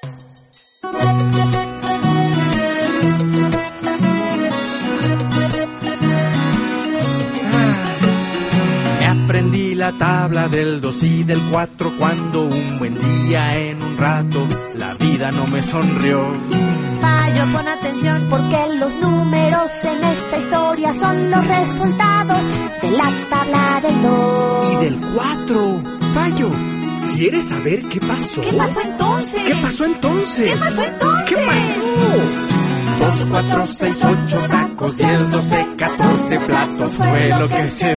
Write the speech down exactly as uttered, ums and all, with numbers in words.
Me aprendí la tabla del dos y del cuatro cuando un buen día en un rato la vida no me sonrió. Payo, pon atención porque los números en esta historia son los resultados de la tabla del dos. Y del cuatro. Payo, ¿quieres saber qué pasó? ¿Qué pasó entonces? ¿Qué pasó entonces? ¿Qué pasó entonces? ¿Qué pasó? Dos, cuatro, seis, ocho tacos, diez, doce, catorce platos fue lo que se